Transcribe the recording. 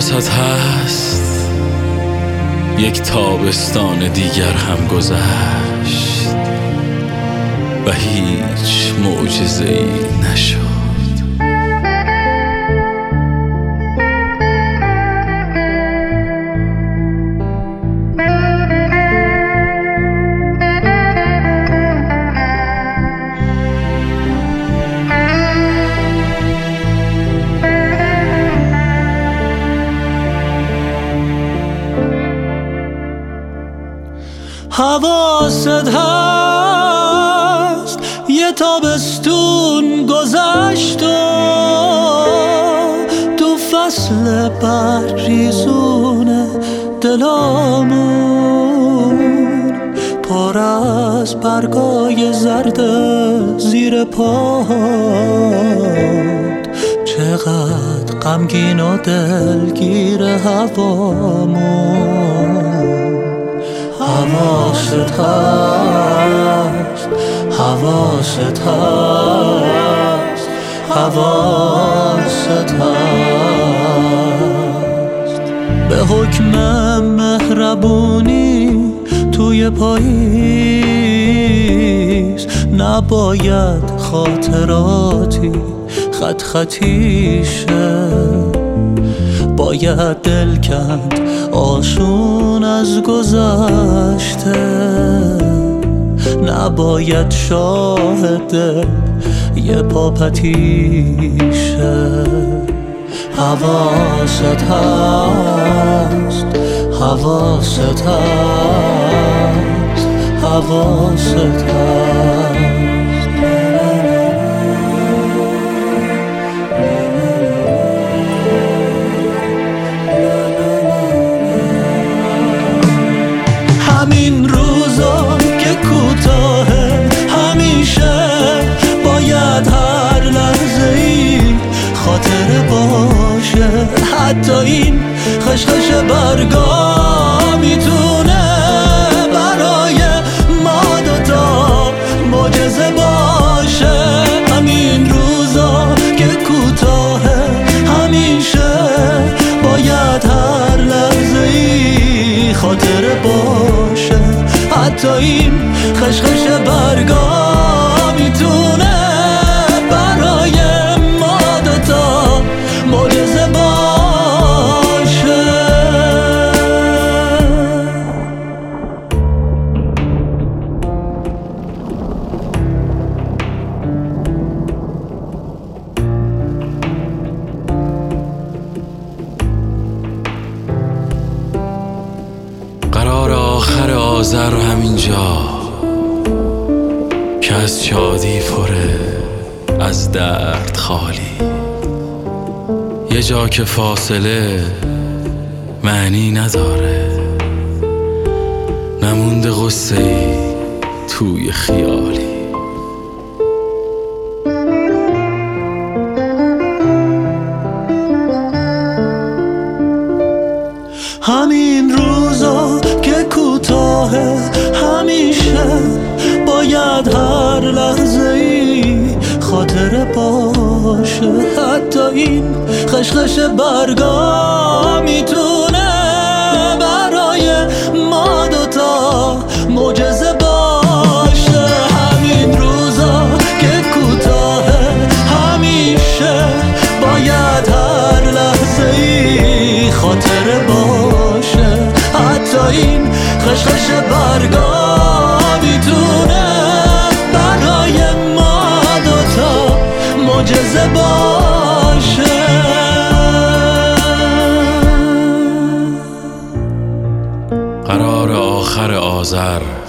حواست هست یک تابستان دیگر هم گذشت و هیچ معجزه‌ای نشد. حواست هست یه تابستون گذشت و تو فصل برریزون دلامون پر از برگای زرد زیر پاد، چقدر غمگین و دلگیر هوامون. حواست هست، حواست هست، حواست هست. به حکم مهربونی توی پاییز نباید خاطراتی خط خطی شه، باید دل کند آسون از گذشته، نباید شاهد یه پاپتیشه. حواست هست، حواست هست، حواست هست. همین روزا که کوتاهه همیشه باید هر لحظه‌ای خاطره باشه، حتی این خشخش برگا میتونه برای ما دوتا معجزه باشه. همین روزا که کوتاهه همیشه باید هر لحظه‌ای خاطره باشه، حتی این خشخش برگا میتونه برای ما دوتا معجزه باشه. قرار آخر آذر همینجا که از شادی پره از درد خالی، یه جا که فاصله معنی نداره، نمونده غصه‌ای توی خیالی. همین روزا که کوتاهه همیشه باید هر لحظه‌ای خاطره باشه، حتی این خشخش برگا میتونه برای ما دوتا معجزه باشه. همین روزا که کوتاهه همیشه باید هر لحظه‌ای خاطره باشه، حتی این خشخش برگا میتونه برای ما دوتا معجزه باشه. قرار آخر آذر